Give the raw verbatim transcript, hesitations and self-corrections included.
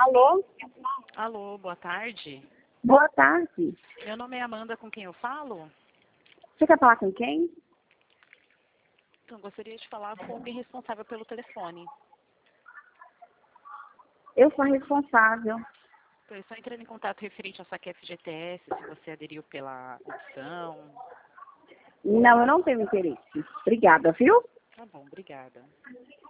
Alô? Alô, boa tarde. Boa tarde. Meu nome é Amanda, com quem eu falo? Você quer falar com quem? Então, gostaria de falar com alguém responsável pelo telefone. Eu sou a responsável. Estou só entrando em contato referente ao saque F G T S, se você aderiu pela opção. Não, eu não tenho interesse. Obrigada, viu? Tá bom, obrigada.